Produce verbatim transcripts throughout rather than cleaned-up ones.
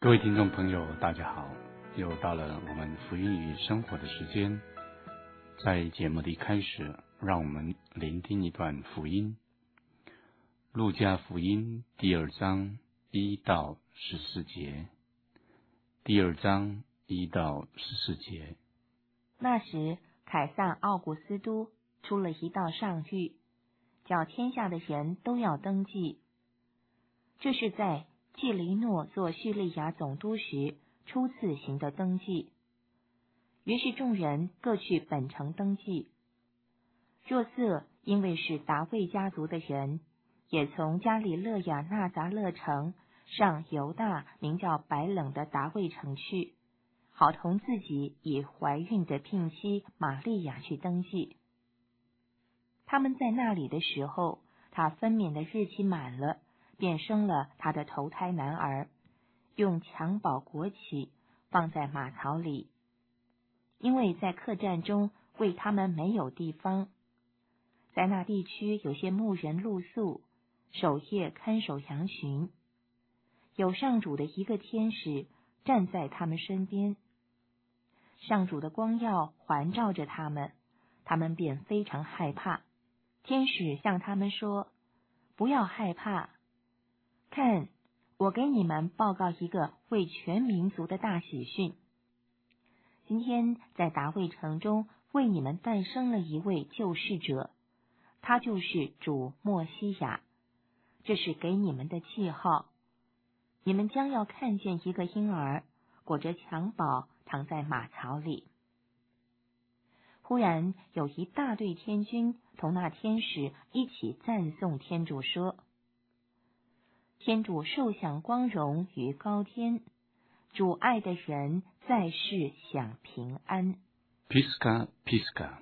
各位听众朋友，大家好，又到了我们福音与生活的时间。在节目的一开始，让我们聆听一段福音。路加福音第二章一到十四节。第二章一到十四节。 那时，凯撒奥古斯都出了一道上谕，叫天下的人都要登记。这是在季黎诺做叙利亚总督时初次行的登记。于是众人各去本城登记。若瑟因为是达味家族的人，也从加里勒亚纳匝勒城上犹大名叫白冷的达味城去，好同自己已怀孕的聘妻玛利亚去登记。他们在那里的时候，他分娩的日期满了，便生了他的头胎男儿，用襁褓裹起，放在马槽里，因为在客栈中为他们没有地方。在那地区有些牧人露宿，守夜看守羊群。有上主的一个天使站在他们身边，上主的光耀环照着他们，他们便非常害怕。天使向他们说：不要害怕，看，我给你们报告一个为全民族的大喜讯。今天在达味城中为你们诞生了一位救世者，他就是主默西亚。这是给你们的记号，你们将要看见一个婴儿裹着襁褓躺在马槽里。忽然有一大队天军同那天使一起赞颂天主说：天主受享光荣于高天，主爱的人在世享平安。 Pisca Pisca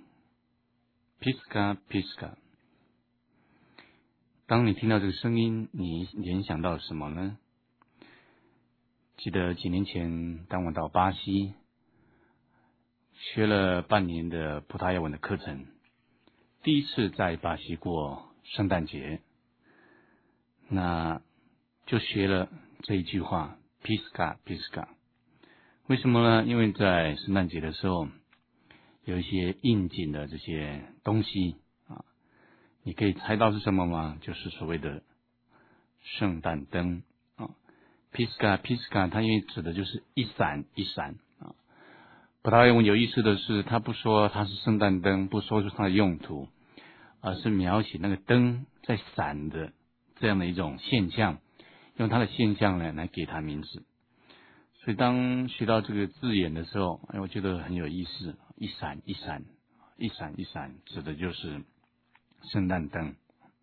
Pisca Pisca。 当你听到这个声音，你联想到什么呢？记得几年前当我到巴西学了半年的葡萄牙文的课程，第一次在巴西过圣诞节，那就学了这一句话 Pisca Pisca。 为什么呢？因为在圣诞节的时候有一些应景的这些东西啊，你可以猜到是什么吗？就是所谓的圣诞灯啊。 Pisca Pisca 它因为指的就是一闪一闪啊。葡萄牙文有意思的是，它不说它是圣诞灯，不说出它的用途，而是描写那个灯在闪的这样的一种现象，用它的现象呢来给它名字。所以当学到这个字眼的时候，哎，我觉得很有意思。一闪一闪，一闪一闪，指的就是圣诞灯。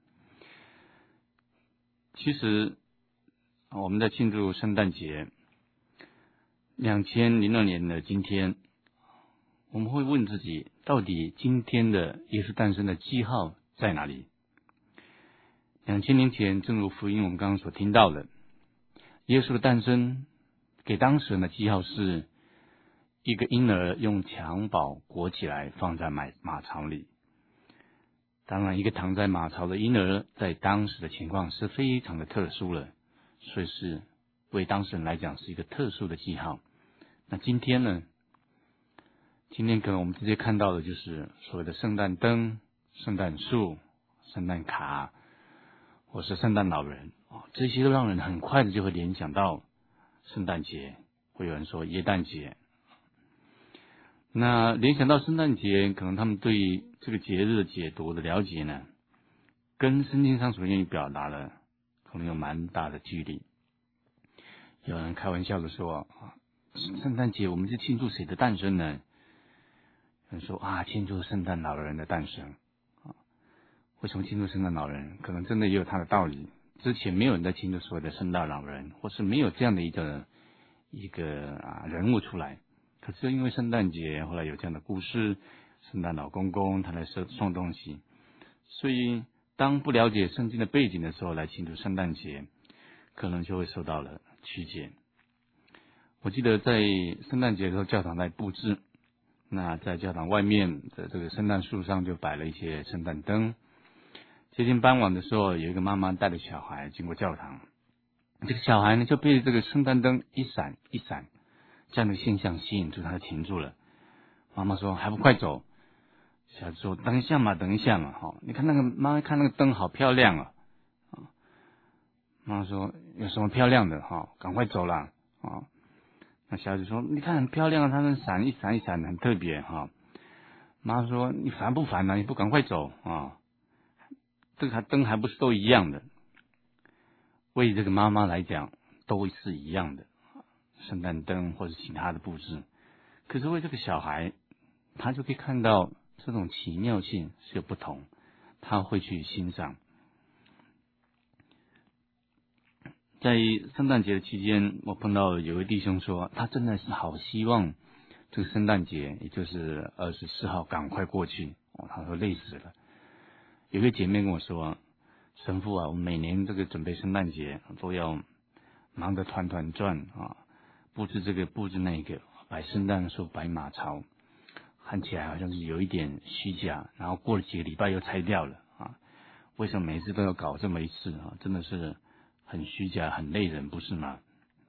其实我们在庆祝圣诞节，两千零二年的今天，我们会问自己，到底今天的耶稣诞生的记号在哪里？两千年前，正如福音我们刚刚所听到的，耶稣的诞生给当时人的记号是一个婴儿用襁褓裹起来放在马马槽里。当然，一个躺在马槽的婴儿在当时的情况是非常的特殊了，所以是为当事人来讲是一个特殊的记号。那今天呢？今天可能我们直接看到的就是所谓的圣诞灯、圣诞树、圣诞卡，或是圣诞老人，这些都让人很快的就会联想到圣诞节，会有人说耶诞节。那联想到圣诞节，可能他们对这个节日的解读的了解呢，跟圣经上所愿意表达的可能有蛮大的距离。有人开玩笑的说，圣诞节我们是庆祝谁的诞生呢？有人说啊，庆祝圣诞老人的诞生。为什么庆祝圣诞老人？可能真的也有他的道理。之前没有人在庆祝所谓的圣诞老人，或是没有这样的一个一个啊人物出来。可是因为圣诞节后来有这样的故事，圣诞老公公他来送送东西，所以当不了解圣经的背景的时候来庆祝圣诞节，可能就会受到了曲解。我记得在圣诞节的时候，教堂在布置，那在教堂外面的这个圣诞树上就摆了一些圣诞灯。接近傍晚的时候，有一个妈妈带着小孩经过教堂， 这个小孩呢就被这个圣诞灯一闪一闪这样的现象吸引住，他就停住了。妈妈说还不快走？小孩子说等一下嘛，等一下嘛，哈，你看那个妈妈看那个灯好漂亮啊，啊，妈妈说有什么漂亮的哈？赶快走啦啊！那小孩子说你看很漂亮啊，它们闪一闪一闪很特别哈。妈妈说你烦不烦啊？你不赶快走啊？这个灯还不是都一样的？为这个妈妈来讲都是一样的，圣诞灯或者其他的布置。可是为这个小孩，他就可以看到这种奇妙性是有不同，他会去欣赏。在圣诞节的期间，我碰到有位弟兄说，他真的是好希望这个圣诞节，也就是二十四号赶快过去。哦，他说累死了。有个姐妹跟我说，神父啊，我每年这个准备圣诞节都要忙得团团转啊，布置这个布置那个，摆圣诞树，摆马槽，看起来好像是有一点虚假，然后过了几个礼拜又拆掉了啊。为什么每次都要搞这么一次啊？真的是很虚假，很累人，不是吗？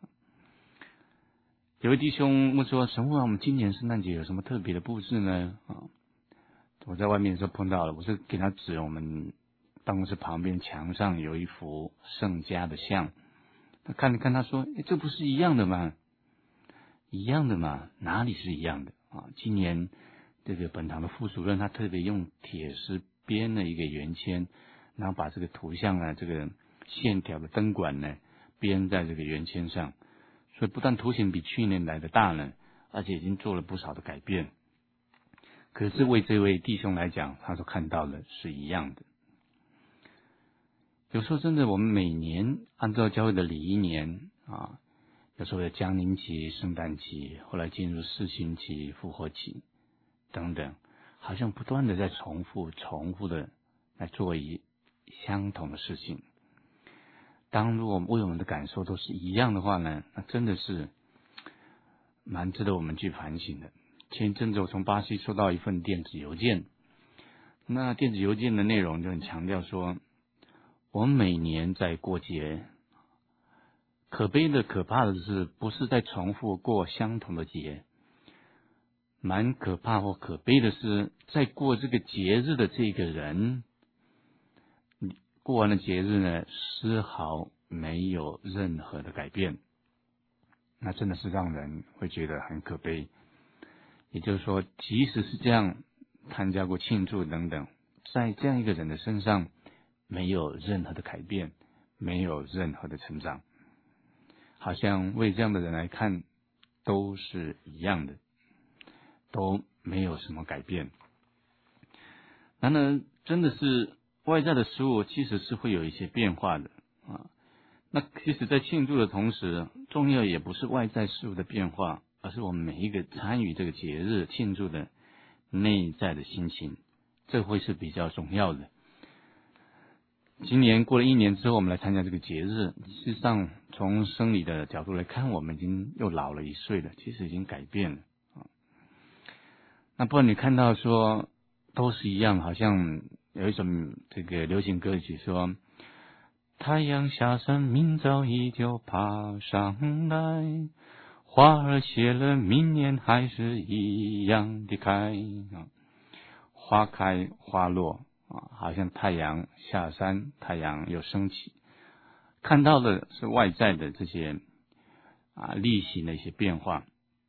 有位弟兄问说，神父啊，我们今年圣诞节有什么特别的布置呢？啊，我在外面的时候碰到了，我是给他指我们办公室旁边墙上有一幅圣家的像，他看了看，他说：“诶，这不是一样的吗？一样的嘛，哪里是一样的啊？今年这个本堂的副主任他特别用铁丝编了一个圆签，然后把这个图像啊，这个线条的灯管呢编在这个圆签上，所以不但图形比去年来的大呢，而且已经做了不少的改变。可是为这位弟兄来讲，他所看到的是一样的。有时候真的，我们每年按照教会的礼仪年啊，有时候有降临期、圣诞期，后来进入四旬期、复活期等等，好像不断的在重复、重复的来做一相同的事情。当如果为我们的感受都是一样的话呢，那真的是蛮值得我们去反省的。前一阵子我从巴西收到一份电子邮件，那电子邮件的内容就很强调说，我们每年在过节，可悲的可怕的是不是在重复过相同的节，蛮可怕或可悲的是在过这个节日的这个人，过完了节日呢，丝毫没有任何的改变，那真的是让人会觉得很可悲。也就是说，即使是这样参加过庆祝等等，在这样一个人的身上没有任何的改变，没有任何的成长，好像为这样的人来看都是一样的，都没有什么改变。然而真的是外在的事物其实是会有一些变化的啊。那其实在庆祝的同时，重要也不是外在事物的变化，而是我们每一个参与这个节日庆祝的内在的心情，这会是比较重要的。今年过了一年之后，我们来参加这个节日，事实上从生理的角度来看，我们已经又老了一岁了，其实已经改变了啊。那不然你看到说都是一样，好像有一种这个流行歌曲说，太阳下山，明早依旧爬上来，花儿谢了，明年还是一样的开啊，花开花落啊，好像太阳下山，太阳又升起，看到的是外在的这些啊例行的一些变化，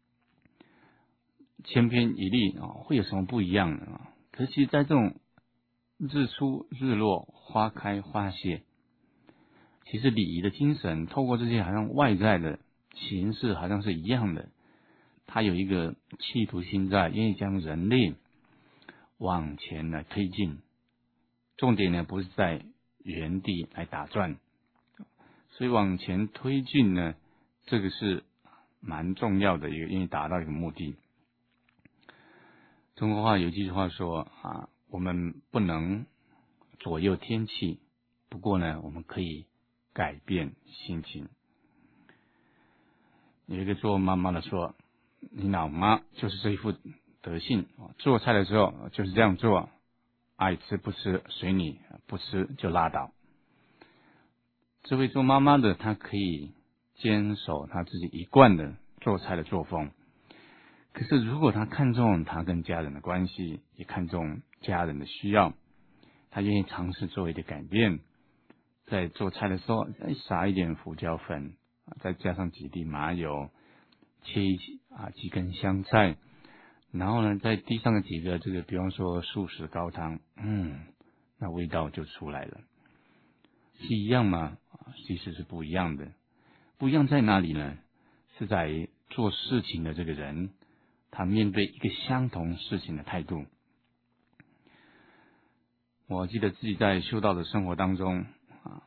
千篇一律啊，会有什么不一样的啊？可是其实在这种日出日落、花开花谢，其实礼仪的精神透过这些好像外在的形式好像是一样的，它有一个企图心在，愿意将人类往前来推进。重点呢不是在原地来打转，所以往前推进呢，这个是蛮重要的一个，愿意达到一个目的。中国话有一句话说啊，我们不能左右天气，不过呢，我们可以改变心情。有一个做妈妈的说，你老妈就是这一副德性，做菜的时候就是这样做，爱吃不吃随你，不吃就拉倒。 这位做妈妈的，她可以坚守她自己一贯的做菜的作风。可是如果她看重她跟家人的关系，也看重家人的需要，她愿意尝试做一点改变，在做菜的时候再撒一点胡椒粉，再加上几滴麻油，切一啊几根香菜，然后呢再滴上个几个这个比方说素食高汤，嗯，那味道就出来了。是一样吗？其实是不一样的。不一样在哪里呢？是在做事情的这个人，他面对一个相同事情的态度。我记得自己在修道的生活当中啊，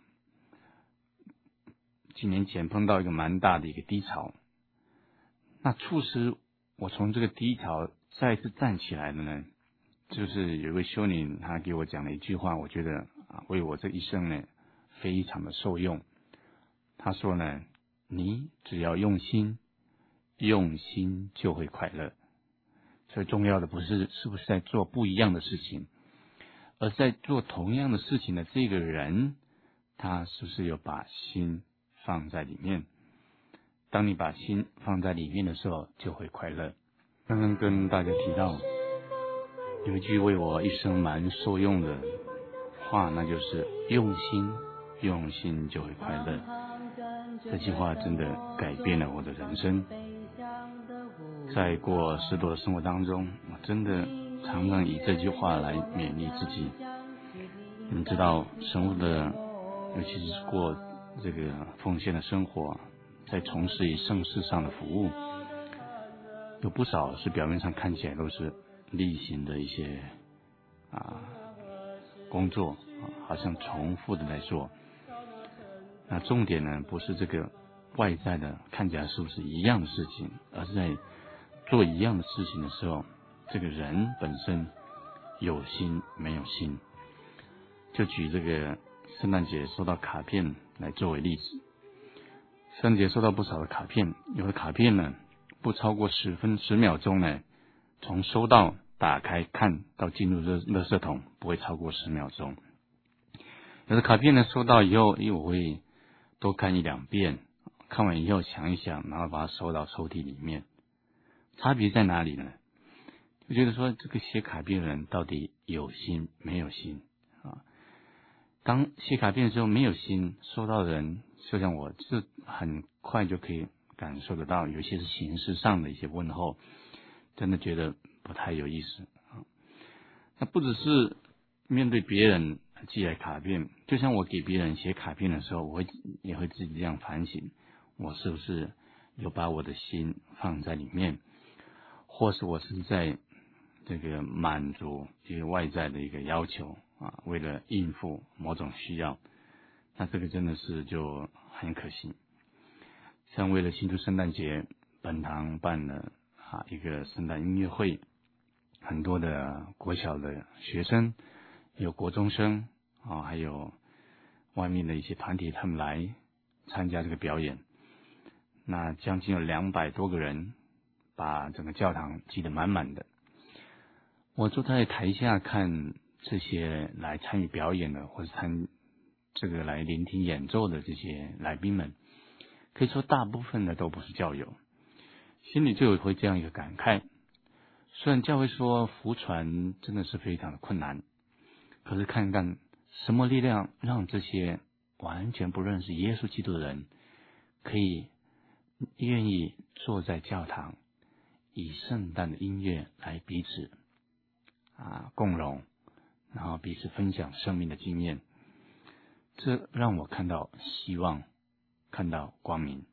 几年前碰到一个蛮大的一个低潮，那促使我从这个低潮再次站起来的呢，就是有一位修女，她给我讲了一句话，我觉得啊，为我这一生呢非常的受用。她说呢，你只要用心，用心就会快乐。所以重要的不是是不是在做不一样的事情，而在做同样的事情的这个人，他是不是有把心放在里面？当你把心放在里面的时候，就会快乐。刚刚跟大家提到有一句为我一生蛮受用的话，那就是用心，用心就会快乐。这句话真的改变了我的人生。在过十多的生活当中，我真的常常以这句话来勉励自己。你知道，生活的，尤其是过这个奉献的生活，在从事于圣事上的服务，有不少是表面上看起来都是例行的一些啊工作，啊好像重复的在做。那重点呢，不是这个外在的看起来是不是一样的事情，而是在做一样的事情的时候，这个人本身有心没有心。就举这个圣诞节收到卡片来作为例子。圣诞节收到不少的卡片，有的卡片呢不超过十分十秒钟呢，从收到打开看到进入垃垃圾桶不会超过十秒钟。有的卡片呢收到以后，因为我会多看一两遍，看完以后想一想，然后把它收到抽屉里面。差别在哪里呢？就觉得说这个写卡片的人到底有心没有心啊？当写卡片的时候没有心，收到的人就像我，就很快就可以感受得到，有些是形式上的一些问候，真的觉得不太有意思啊。那不只是面对别人寄来卡片，就像我给别人写卡片的时候，我会也会自己这样反省，我是不是有把我的心放在里面，或是我是在这个满足一个外在的一个要求啊，为了应付某种需要，那这个真的是就很可惜。像为了庆祝圣诞节，本堂办了啊一个圣诞音乐会，很多的国小的学生，有国中生啊，还有外面的一些团体，他们来参加这个表演。那将近有两百多个人，把整个教堂挤得满满的。我坐在台下看这些来参与表演的，或者参这个来聆听演奏的这些来宾们，可以说大部分的都不是教友，心里就有会这样一个感慨。虽然教会说福传真的是非常的困难，可是看看什么力量让这些完全不认识耶稣基督的人，可以愿意坐在教堂，以圣诞的音乐来彼此啊共融，然后彼此分享生命的经验，这让我看到希望，看到光明。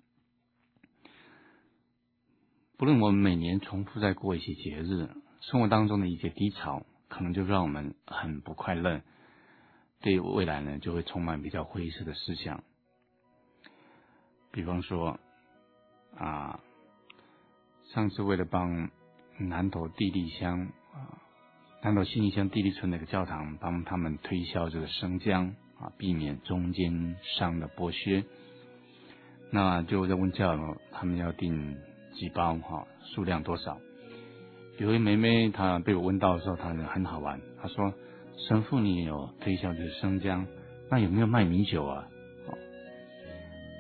不论我们每年重复在过一些节日，生活当中的一些低潮，可能就让我们很不快乐，对未来呢就会充满比较灰色的思想。比方说啊，上次为了帮南投地利乡啊，南投信义乡地利村那个教堂，帮他们推销这个生姜啊，避免中间商的剥削。那就在问教友，他们要订几包哈，数量多少？有位妹妹她被我问到的时候，她很好玩，她说：“神父，你有推销这个生姜，那有没有卖米酒啊？”哦，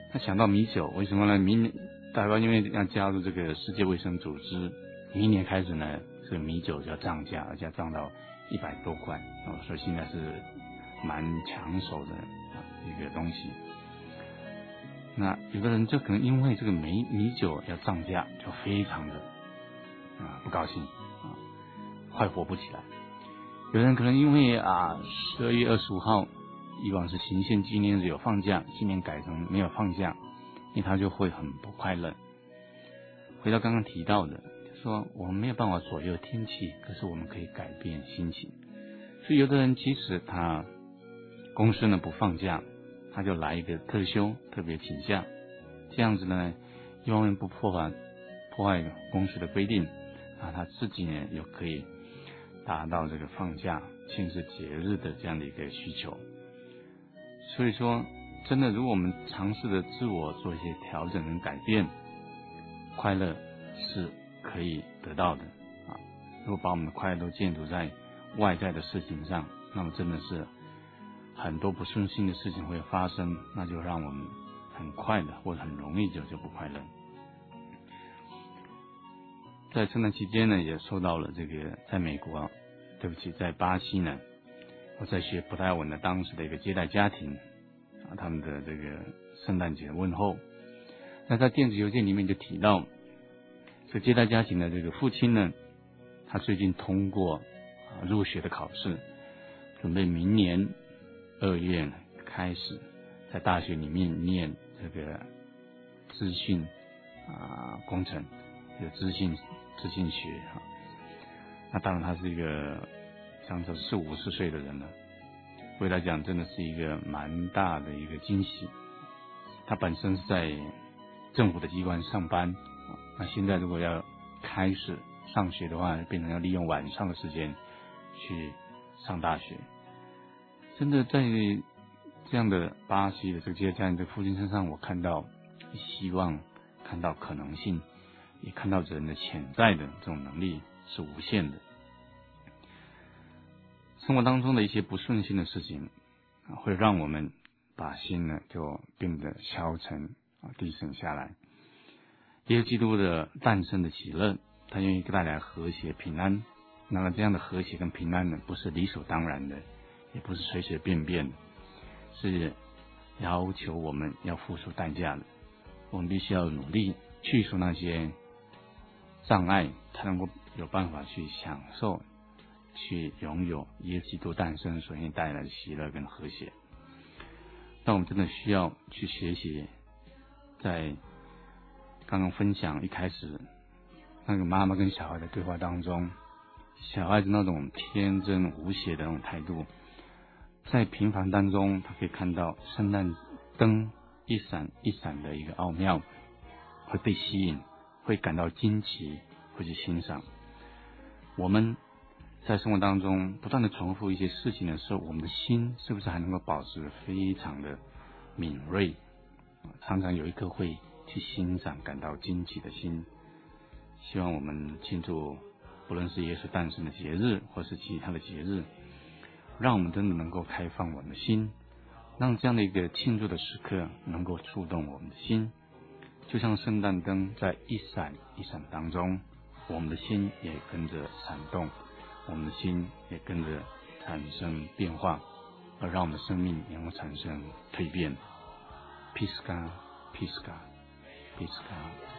他想到米酒，为什么呢？明年台湾因为要加入这个世界卫生组织，明年开始呢，这个米酒就要涨价，而且要涨到一百多块哦，所以现在是蛮抢手的一个东西。那有的人就可能因为这个米米酒要涨价，就非常的啊不高兴啊，快活不起来。有人可能因为啊十二月二十五号以往是行宪纪念日有放假，今年改成没有放假，因为他就会很不快乐。回到刚刚提到的，就说我们没有办法左右天气，可是我们可以改变心情。所以有的人即使他公司呢不放假，他就来一个特休，特别请假，这样子呢，一方面不破坏破坏公司的规定啊，他自己呢又可以达到这个放假庆祝节日的这样的一个需求。所以说真的，如果我们尝试着自我做一些调整跟改变，快乐是可以得到的啊。如果把我们的快乐都建筑在外在的事情上，那么真的是很多不顺心的事情会发生，那就让我们很快的或者很容易就就不快乐。在圣诞期间呢，也受到了这个在美国，对不起，在巴西呢，我在学葡萄牙文的当时的一个接待家庭啊，他们的这个圣诞节问候。那在电子邮件里面就提到，这个接待家庭的这个父亲呢，他最近通过啊入学的考试，准备明年二月开始在大学里面念这个资讯啊工程，有资讯资讯学啊。那当然他是一个像是四五十岁的人了，对他讲真的是一个蛮大的一个惊喜。他本身是在政府的机关上班，那现在如果要开始上学的话，变成要利用晚上的时间去上大学。真的在这样的巴西的这个接待家庭的父亲身上，我看到希望，看到可能性，也看到人的潜在的这种能力是无限的。生活当中的一些不顺心的事情，会让我们把心呢就变得消沉啊，低沉下来。耶稣基督的诞生的喜乐，他愿意带来和谐平安。那么这样的和谐跟平安呢，不是理所当然的，也不是随随便便的，是要求我们要付出代价的。我们必须要努力去除那些障碍，才能够有办法去享受，去拥有耶稣基督诞生所愿带来的喜乐跟和谐。但我们真的需要去学习，在刚刚分享一开始那个妈妈跟小孩的对话当中，小孩子那种天真无邪的那种态度，在平凡当中他可以看到圣诞灯一闪一闪的一个奥妙，会被吸引，会感到惊奇，会去欣赏。我们在生活当中不断的重复一些事情的时候，我们的心是不是还能够保持非常的敏锐，常常有一颗会去欣赏感到惊奇的心。希望我们庆祝不论是耶稣诞生的节日或是其他的节日，让我们真的能够开放我们的心，让这样的一个庆祝的时刻能够触动我们的心，就像圣诞灯在一闪一闪当中，我们的心也跟着闪动，我们的心也跟着产生变化，而让我们的生命能够产生蜕变。Pisca, pisca, pisca.